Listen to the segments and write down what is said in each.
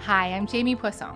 Hi, I'm Jamie Poisson.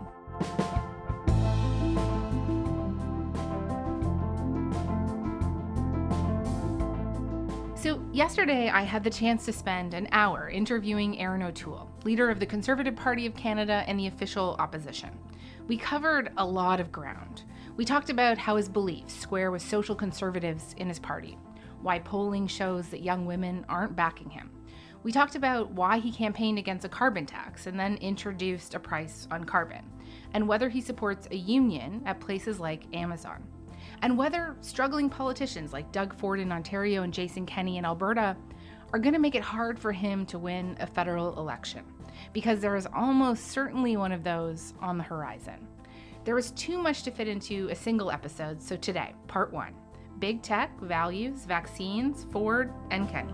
So yesterday, I had the chance to spend an hour interviewing Erin O'Toole, leader of the Conservative Party of Canada and the official opposition. We covered a lot of ground. We talked about how his beliefs square with social conservatives in his party, why polling shows that young women aren't backing him. We talked about why he campaigned against a carbon tax and then introduced a price on carbon, and whether he supports a union at places like Amazon, and whether struggling politicians like Doug Ford in Ontario and Jason Kenney in Alberta are going to make it hard for him to win a federal election, because there is almost certainly one of those on the horizon. There was too much to fit into a single episode, so today, part one, Big Tech, Values, Vaccines, Ford, and Kenney.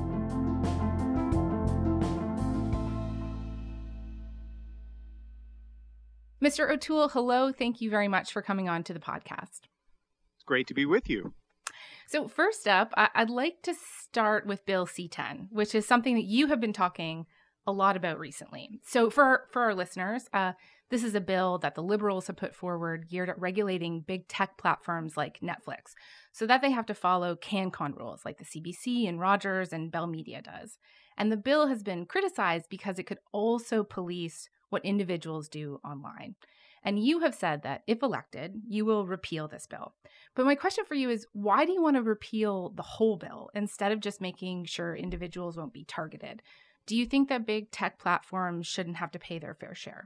Mr. O'Toole, hello. Thank you very much for coming on to the podcast. It's great to be with you. So first up, I'd like to start with Bill C-10, which is something that you have been talking a lot about recently. So for our listeners, this is a bill that the Liberals have put forward geared at regulating big tech platforms like Netflix so that they have to follow CanCon rules like the CBC and Rogers and Bell Media does. And the bill has been criticized because it could also police what individuals do online. And you have said that if elected, you will repeal this bill. But my question for you is, why do you want to repeal the whole bill instead of just making sure individuals won't be targeted? Do you think that big tech platforms shouldn't have to pay their fair share?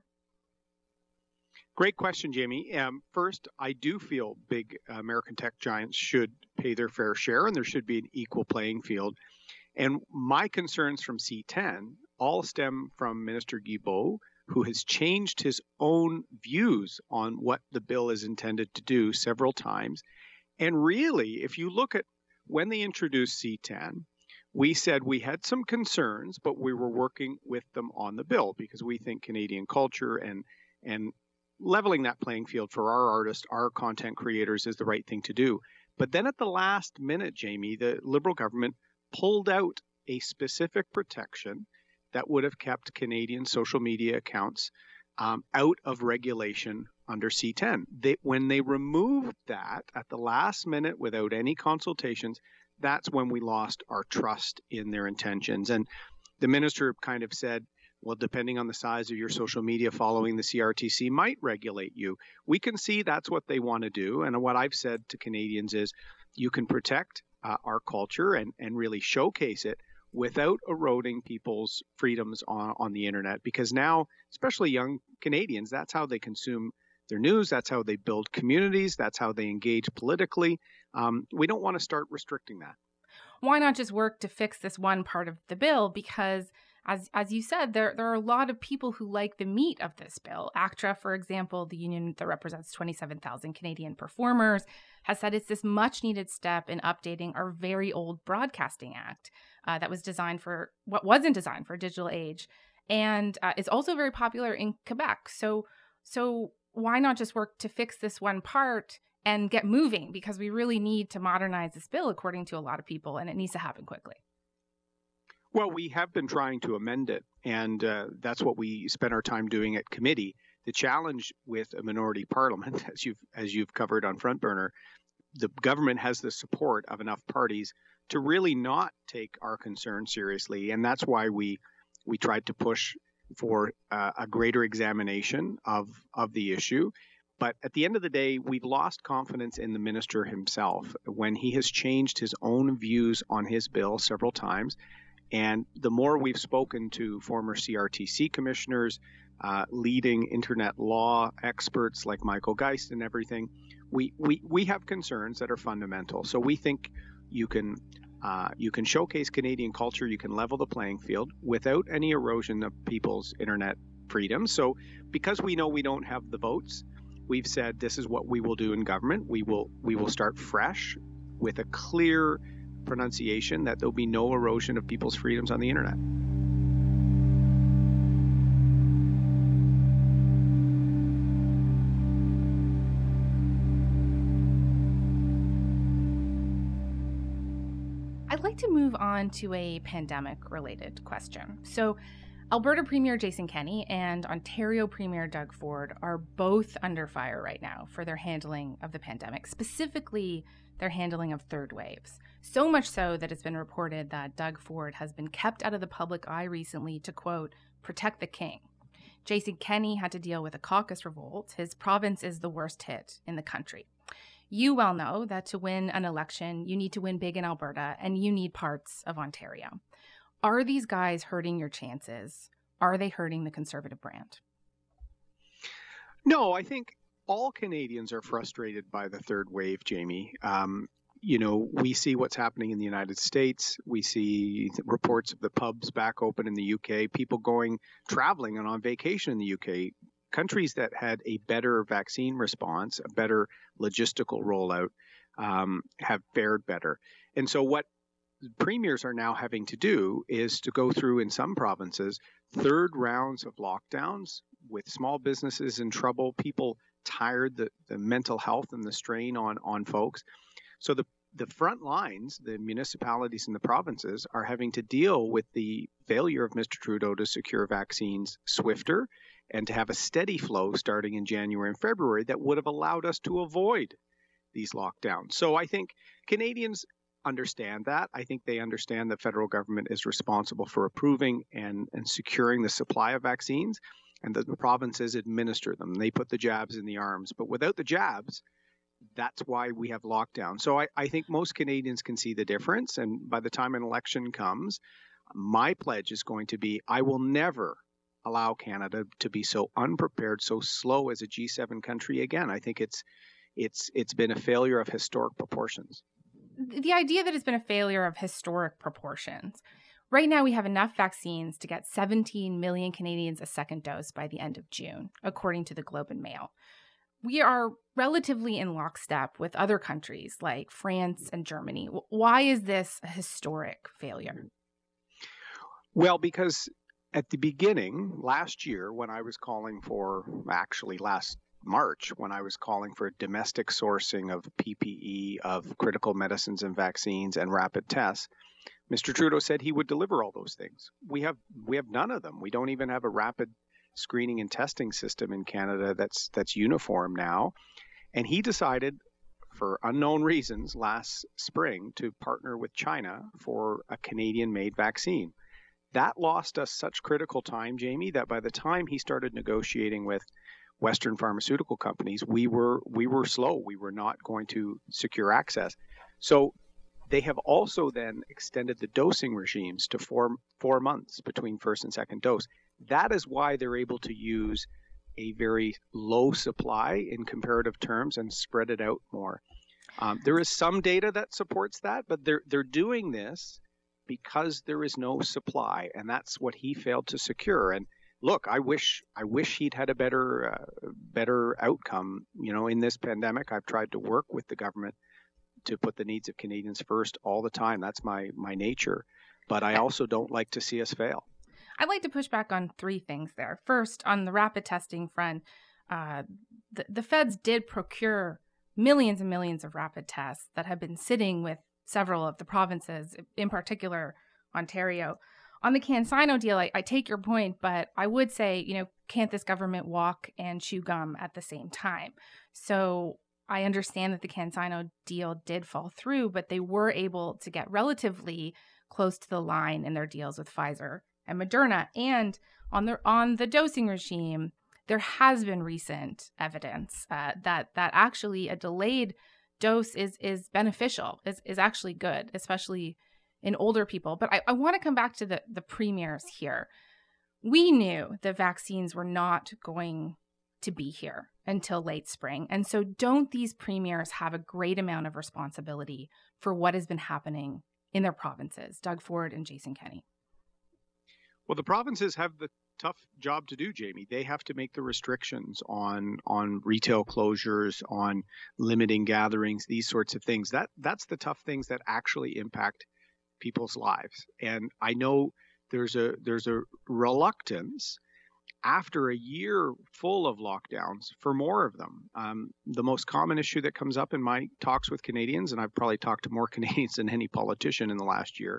Great question, Jamie. First, I do feel big American tech giants should pay their fair share and there should be an equal playing field. And my concerns from C-10 all stem from Minister Guilbeault, who has changed his own views on what the bill is intended to do several times. And really, if you look at when they introduced C-10, we said we had some concerns, but we were working with them on the bill because we think Canadian culture and leveling that playing field for our artists, our content creators is the right thing to do. But then at the last minute, Jamie, the Liberal government pulled out a specific protection that would have kept Canadian social media accounts out of regulation under C-10. When they removed that at the last minute without any consultations, that's when we lost our trust in their intentions. And the minister kind of said, well, depending on the size of your social media following, the CRTC might regulate you. We can see that's what they want to do. And what I've said to Canadians is you can protect our culture and really showcase it without eroding people's freedoms on the internet. Because now, especially young Canadians, that's how they consume their news. That's how they build communities. That's how they engage politically. We don't want to start restricting that. Why not just work to fix this one part of the bill? Because as you said, there are a lot of people who like the meat of this bill. ACTRA, for example, the union that represents 27,000 Canadian performers, has said it's this much needed step in updating our very old Broadcasting Act that was designed for what wasn't designed for a digital age, and is also very popular in Quebec. So why not just work to fix this one part and get moving? Because we really need to modernize this bill, according to a lot of people, and it needs to happen quickly. Well, we have been trying to amend it, and that's what we spent our time doing at committee. The challenge with a minority parliament, as you've covered on Front Burner, the government has the support of enough parties to really not take our concerns seriously, and that's why we tried to push for a greater examination of the issue. But at the end of the day, we've lost confidence in the minister himself when he has changed his own views on his bill several times. And the more we've spoken to former CRTC commissioners, leading internet law experts like Michael Geist and everything, we have concerns that are fundamental. So we think you can showcase Canadian culture, you can level the playing field without any erosion of people's internet freedom. So because we know we don't have the votes, we've said this is what we will do in government. We will start fresh with a clear pronunciation that there'll be no erosion of people's freedoms on the internet. I'd like to move on to a pandemic-related question. So Alberta Premier Jason Kenney and Ontario Premier Doug Ford are both under fire right now for their handling of the pandemic, specifically their handling of third waves. So much so that it's been reported that Doug Ford has been kept out of the public eye recently to, quote, protect the king. Jason Kenney had to deal with a caucus revolt. His province is the worst hit in the country. You well know that to win an election, you need to win big in Alberta, and you need parts of Ontario. Are these guys hurting your chances? Are they hurting the Conservative brand? No, I think all Canadians are frustrated by the third wave, Jamie. We see what's happening in the United States. We see reports of the pubs back open in the UK, people traveling and on vacation in the UK. Countries that had a better vaccine response, a better logistical rollout, have fared better. And so what premiers are now having to do is to go through, in some provinces, third rounds of lockdowns with small businesses in trouble, people tired, the mental health and the strain on folks. So the front lines, the municipalities and the provinces, are having to deal with the failure of Mr. Trudeau to secure vaccines swifter and to have a steady flow starting in January and February that would have allowed us to avoid these lockdowns. So I think Canadians understand that. I think they understand the federal government is responsible for approving and securing the supply of vaccines, and that the provinces administer them. They put the jabs in the arms. But without the jabs, that's why we have lockdown. So I think most Canadians can see the difference. And by the time an election comes, my pledge is going to be, I will never allow Canada to be so unprepared, so slow as a G7 country again. I think it's been a failure of historic proportions. The idea that it's been a failure of historic proportions. Right now, we have enough vaccines to get 17 million Canadians a second dose by the end of June, according to the Globe and Mail. We are relatively in lockstep with other countries like France and Germany. Why is this a historic failure? Well, because at the beginning, last year, when I was calling for, actually last March, when I was calling for domestic sourcing of PPE, of critical medicines and vaccines and rapid tests, Mr. Trudeau said he would deliver all those things. We have none of them. We don't even have a rapid screening and testing system in Canada that's uniform now. And he decided, for unknown reasons, last spring to partner with China for a Canadian-made vaccine. That lost us such critical time, Jamie, that by the time he started negotiating with Western pharmaceutical companies, we were slow. We were not going to secure access. So they have also then extended the dosing regimes to four months between first and second dose. That is why they're able to use a very low supply in comparative terms and spread it out more. There is some data that supports that, but they're doing this because there is no supply, and that's what he failed to secure. And look, I wish he'd had a better outcome. In this pandemic, I've tried to work with the government to put the needs of Canadians first all the time. That's my nature. But I also don't like to see us fail. I'd like to push back on three things there. First, on the rapid testing front, the feds did procure millions and millions of rapid tests that have been sitting with several of the provinces, in particular Ontario. On the CanSino deal, I take your point, but I would say, can't this government walk and chew gum at the same time? So I understand that the CanSino deal did fall through, but they were able to get relatively close to the line in their deals with Pfizer and Moderna. And on the dosing regime, there has been recent evidence that actually a delayed dose is beneficial, is actually good, especially in older people. But I want to come back to the premiers here. We knew the vaccines were not going to be here until late spring. And so don't these premiers have a great amount of responsibility for what has been happening in their provinces, Doug Ford and Jason Kenney? Well, the provinces have the tough job to do, Jamie. They have to make the restrictions on retail closures, on limiting gatherings, these sorts of things. That's the tough things that actually impact people's lives. And I know there's a reluctance after a year full of lockdowns for more of them. The most common issue that comes up in my talks with Canadians, and I've probably talked to more Canadians than any politician in the last year,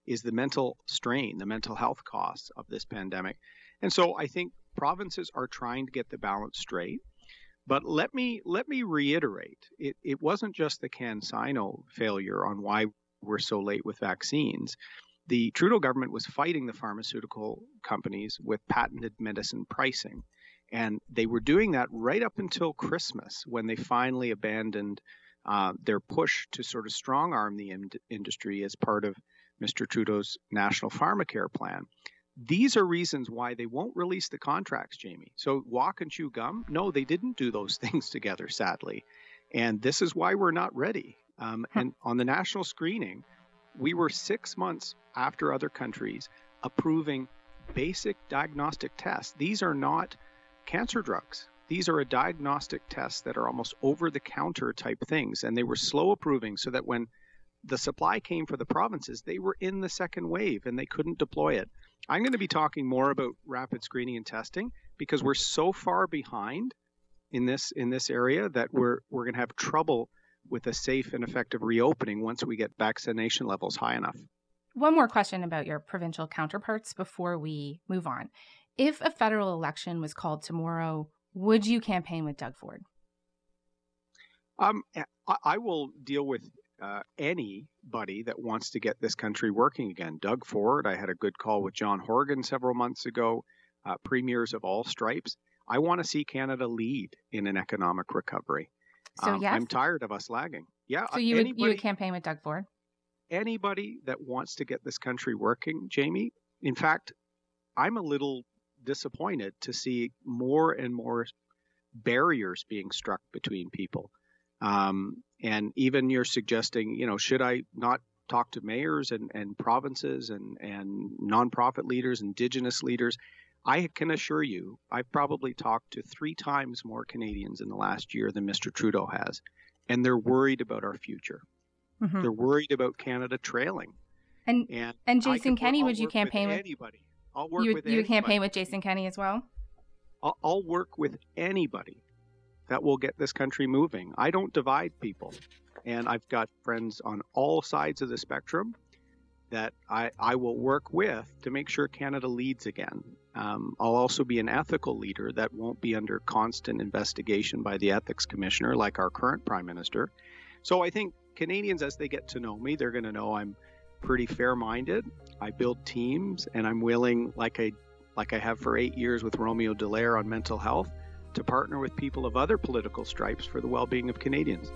is the mental strain, the mental health costs of this pandemic. And so I think provinces are trying to get the balance straight. But let me reiterate, it wasn't just the CanSino failure on why we're so late with vaccines. The Trudeau government was fighting the pharmaceutical companies with patented medicine pricing. And they were doing that right up until Christmas, when they finally abandoned their push to sort of strong arm the industry as part of Mr. Trudeau's National Pharmacare plan. These are reasons why they won't release the contracts, Jamie. So walk and chew gum? No, they didn't do those things together, sadly. And this is why we're not ready. And on the national screening, we were 6 months after other countries approving basic diagnostic tests. These are not cancer drugs. These are a diagnostic tests that are almost over-the-counter type things. And they were slow approving so that when the supply came for the provinces, they were in the second wave and they couldn't deploy it. I'm going to be talking more about rapid screening and testing because we're so far behind in this area that we're going to have trouble with a safe and effective reopening once we get vaccination levels high enough. One more question about your provincial counterparts before we move on. If a federal election was called tomorrow, would you campaign with Doug Ford? I will deal with anybody that wants to get this country working again. Doug Ford, I had a good call with John Horgan several months ago, premiers of all stripes. I want to see Canada lead in an economic recovery. So yes? I'm tired of us lagging. Yeah. So you would campaign with Doug Ford? Anybody that wants to get this country working, Jamie. In fact, I'm a little disappointed to see more and more barriers being struck between people. And even you're suggesting, should I not talk to mayors and provinces and nonprofit leaders, Indigenous leaders? I can assure you, I've probably talked to 3 times more Canadians in the last year than Mr. Trudeau has. And they're worried about our future. Mm-hmm. They're worried about Canada trailing. And Jason Kenney, would you campaign with anybody? I'll work with anybody. You would campaign with Jason Kenney as well? I'll work with anybody that will get this country moving. I don't divide people. And I've got friends on all sides of the spectrum that I will work with to make sure Canada leads again. I'll also be an ethical leader that won't be under constant investigation by the ethics commissioner like our current prime minister. So I think Canadians, as they get to know me, they're going to know I'm pretty fair-minded. I build teams, and I'm willing, like I have for 8 years with Romeo Dallaire on mental health, to partner with people of other political stripes for the well-being of Canadians.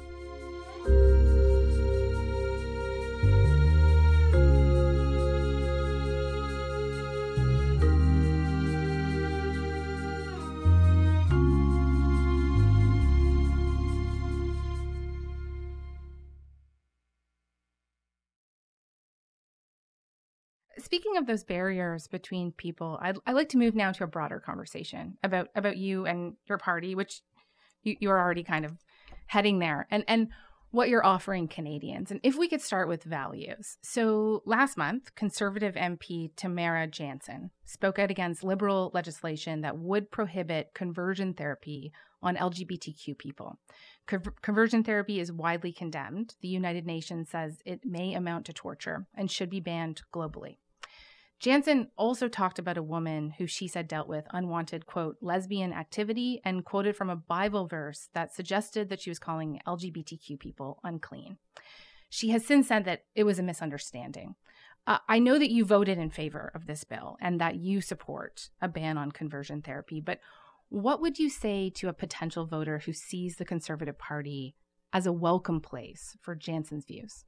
Speaking of those barriers between people, I'd like to move now to a broader conversation about you and your party, which you're already kind of heading there, and what you're offering Canadians. And if we could start with values. So last month, Conservative MP Tamara Jansen spoke out against Liberal legislation that would prohibit conversion therapy on LGBTQ people. Conversion therapy is widely condemned. The United Nations says it may amount to torture and should be banned globally. Jansen also talked about a woman who she said dealt with unwanted, quote, lesbian activity, and quoted from a Bible verse that suggested that she was calling LGBTQ people unclean. She has since said that it was a misunderstanding. I know that you voted in favor of this bill and that you support a ban on conversion therapy, but what would you say to a potential voter who sees the Conservative Party as a welcome place for Jansen's views?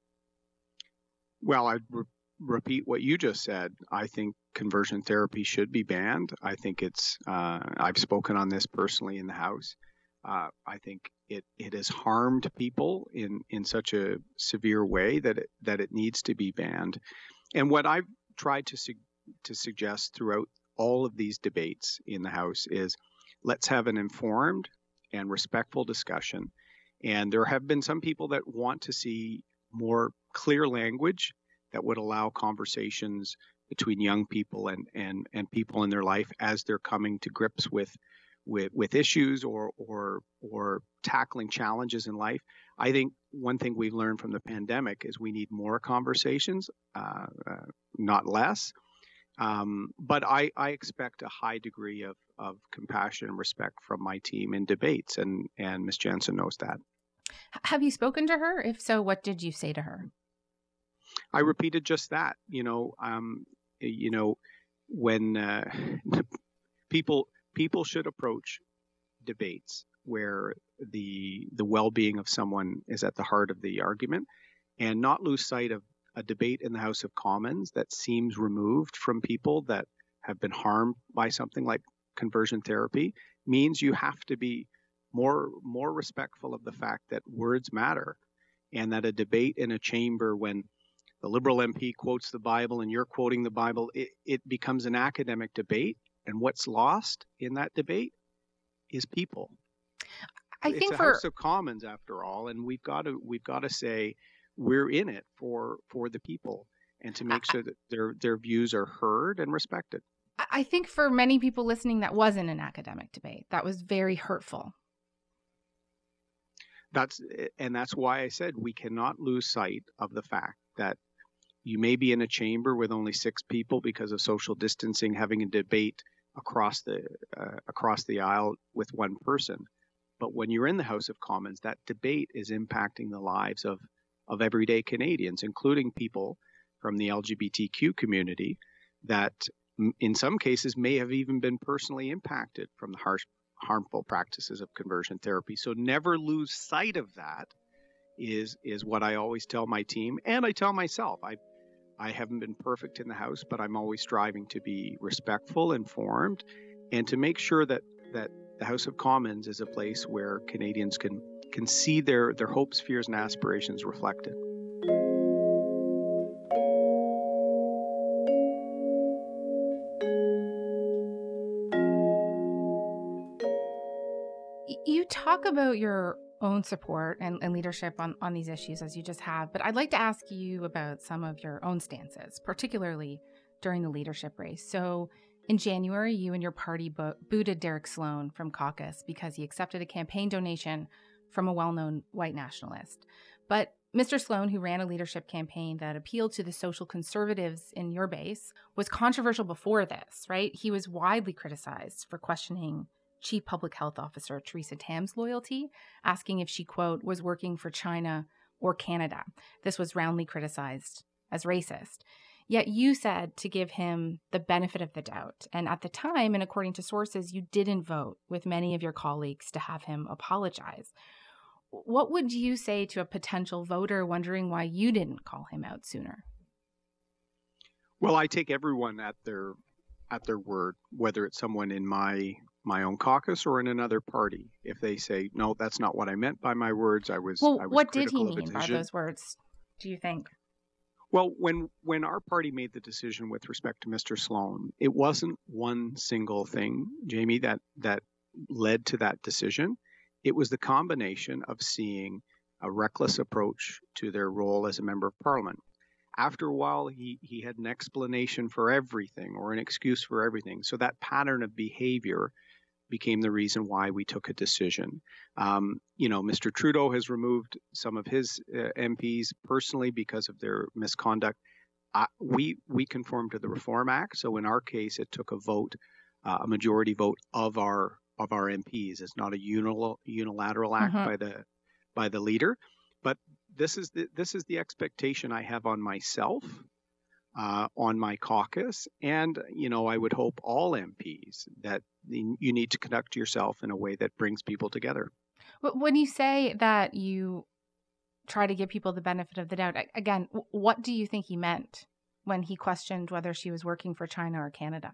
Well, I'd repeat what you just said. I think conversion therapy should be banned. I think it's, I've spoken on this personally in the House. I think it has harmed people in such a severe way that it needs to be banned. And what I've tried to suggest throughout all of these debates in the House is let's have an informed and respectful discussion. And there have been some people that want to see more clear language that would allow conversations between young people and people in their life as they're coming to grips with issues or tackling challenges in life. I think one thing we've learned from the pandemic is we need more conversations, not less. But I expect a high degree of compassion and respect from my team in debates, and Ms. Jensen knows that. Have you spoken to her? If so, what did you say to her? I repeated just that. When people should approach debates where the well-being of someone is at the heart of the argument, and not lose sight of a debate in the House of Commons that seems removed from people that have been harmed by something like conversion therapy means you have to be more respectful of the fact that words matter, and that a debate in a chamber when the Liberal MP quotes the Bible and you're quoting the Bible, it becomes an academic debate, and what's lost in that debate is people. It's a House of Commons after all, and we've got to say we're in it for the people, and to make sure that their views are heard and respected. I think for many people listening, that wasn't an academic debate. That was very hurtful. That's why I said we cannot lose sight of the fact that you may be in a chamber with only 6 people because of social distancing, having a debate across the aisle with one person. But when you're in the House of Commons, that debate is impacting the lives of everyday Canadians, including people from the LGBTQ community that in some cases may have even been personally impacted from the harmful practices of conversion therapy. So never lose sight of that is what I always tell my team, and I tell myself. I haven't been perfect in the House, but I'm always striving to be respectful, informed, and to make sure that the House of Commons is a place where Canadians can see their hopes, fears, and aspirations reflected. You talk about your own support and leadership on these issues, as you just have, but I'd like to ask you about some of your own stances, particularly during the leadership race. So in January, you and your party booted Derek Sloan from caucus because he accepted a campaign donation from a well-known white nationalist. But Mr. Sloan, who ran a leadership campaign that appealed to the social conservatives in your base, was controversial before this, right? He was widely criticized for questioning Chief Public Health Officer Theresa Tam's loyalty, asking if she, quote, was working for China or Canada. This was roundly criticized as racist. Yet you said to give him the benefit of the doubt. And at the time, and according to sources, you didn't vote with many of your colleagues to have him apologize. What would you say to a potential voter wondering why you didn't call him out sooner? Well, I take everyone at their word, whether it's someone in my own caucus or in another party. If they say, no, that's not what I meant by my words, I was what did he mean by decision. those words, do you think? Well, when our party made the decision with respect to Mr. Sloan, it wasn't one single thing, Jamie, that led to that decision. It was the combination of seeing a reckless approach to their role as a member of Parliament. After a while, he had an explanation for everything or an excuse for everything. So that pattern of behavior became the reason why we took a decision. Mr. Trudeau has removed some of his MPs personally because of their misconduct. We conform to the Reform Act. So in our case, it took a vote, a majority vote of our MPs. It's not a unilateral act by the leader. But this is the expectation I have on myself, on my caucus, and I would hope all MPs, that you need to conduct yourself in a way that brings people together. When you say that you try to give people the benefit of the doubt, again, what do you think he meant when he questioned whether she was working for China or Canada?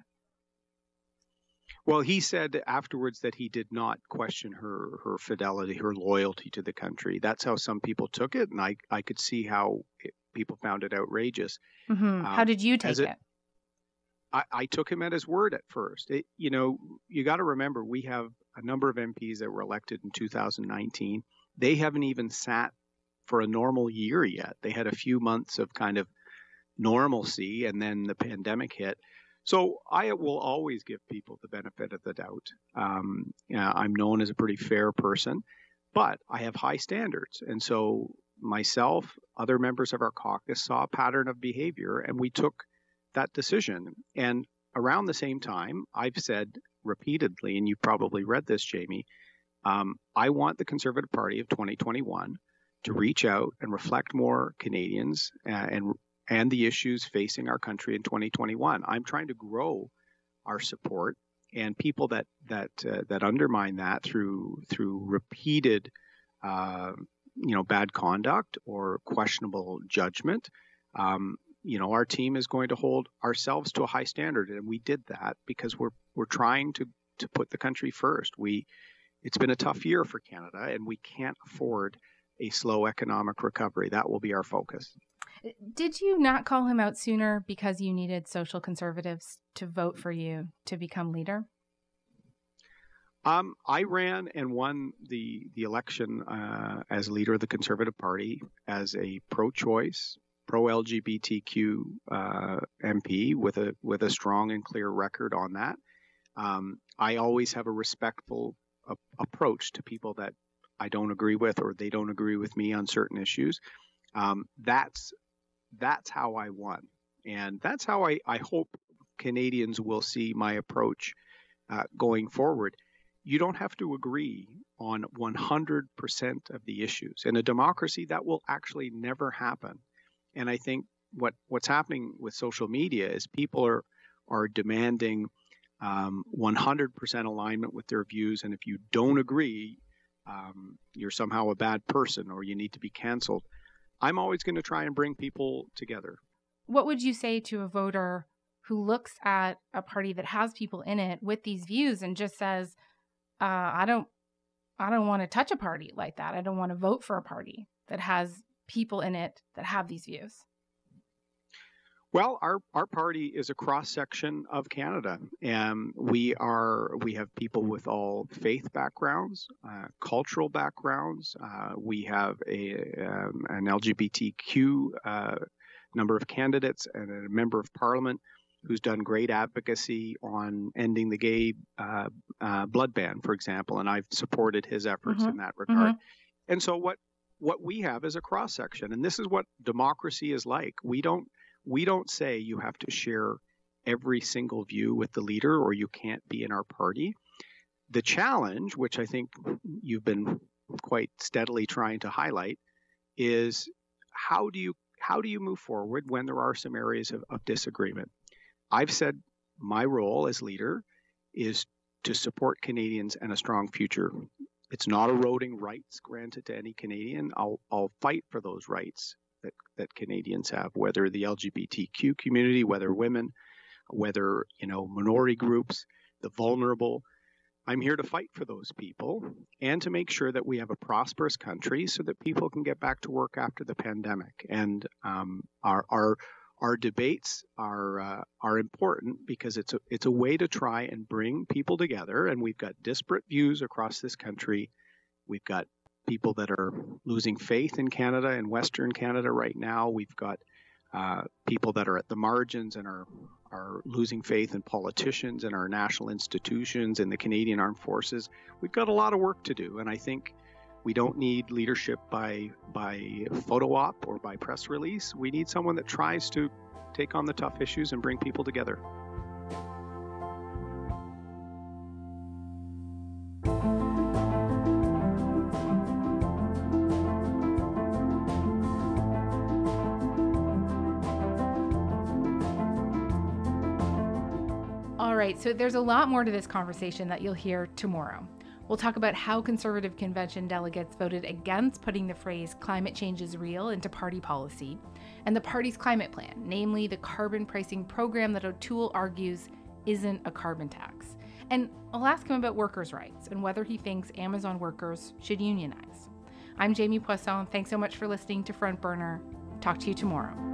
Well, he said afterwards that he did not question her fidelity, her loyalty to the country. That's how some people took it, and I could see how people found it outrageous. Mm-hmm. How did you take it? I took him at his word at first. You got to remember, we have a number of MPs that were elected in 2019. They haven't even sat for a normal year yet. They had a few months of kind of normalcy, and then the pandemic hit. So I will always give people the benefit of the doubt. I'm known as a pretty fair person, But I have high standards. And so myself, other members of our caucus saw a pattern of behavior, and we took that decision. And around the same time, I've said repeatedly, and you probably read this, Jamie, I want the Conservative Party of 2021 to reach out and reflect more Canadians and the issues facing our country in 2021. I'm trying to grow our support, and people that undermine that through repeated bad conduct or questionable judgment. Our team is going to hold ourselves to a high standard, and we did that because we're trying to put the country first. It's been a tough year for Canada, and we can't afford a slow economic recovery. That will be our focus. Did you not call him out sooner because you needed social conservatives to vote for you to become leader? I ran and won the election as leader of the Conservative Party as a pro-choice, pro-LGBTQ MP with a strong and clear record on that. I always have a respectful approach to people that I don't agree with or they don't agree with me on certain issues. That's how I won. And that's how I hope Canadians will see my approach going forward. You don't have to agree on 100% of the issues. In a democracy, that will actually never happen. And I think what's happening with social media is people are demanding 100% alignment with their views. And if you don't agree, you're somehow a bad person or you need to be canceled. I'm always going to try and bring people together. What would you say to a voter who looks at a party that has people in it with these views and just says, I don't want to touch a party like that. I don't want to vote for a party that has people in it that have these views? Well, our party is a cross-section of Canada, and we have people with all faith backgrounds, cultural backgrounds. We have an LGBTQ number of candidates and a member of parliament who's done great advocacy on ending the gay blood ban, for example, and I've supported his efforts in that regard. And so what we have is a cross-section, and this is what democracy is like. We don't say you have to share every single view with the leader or you can't be in our party. The challenge, which I think you've been quite steadily trying to highlight, is how do you move forward when there are some areas of disagreement? I've said my role as leader is to support Canadians and a strong future. It's not eroding rights granted to any Canadian. I'll fight for those rights that Canadians have, whether the LGBTQ community, whether women, whether minority groups, the vulnerable. I'm here to fight for those people and to make sure that we have a prosperous country so that people can get back to work after the pandemic. And our debates are important because it's a way to try and bring people together. And we've got disparate views across this country. We've got people that are losing faith in Canada and Western Canada right now. We've got people that are at the margins and are losing faith in politicians and our national institutions and the Canadian Armed Forces. We've got a lot of work to do, and I think we don't need leadership by photo op or by press release. We need someone that tries to take on the tough issues and bring people together. All right, so there's a lot more to this conversation that you'll hear tomorrow. We'll talk about how Conservative Convention delegates voted against putting the phrase climate change is real into party policy, and the party's climate plan, namely the carbon pricing program that O'Toole argues isn't a carbon tax. And I'll ask him about workers' rights and whether he thinks Amazon workers should unionize. I'm Jamie Poisson. Thanks so much for listening to Front Burner. Talk to you tomorrow.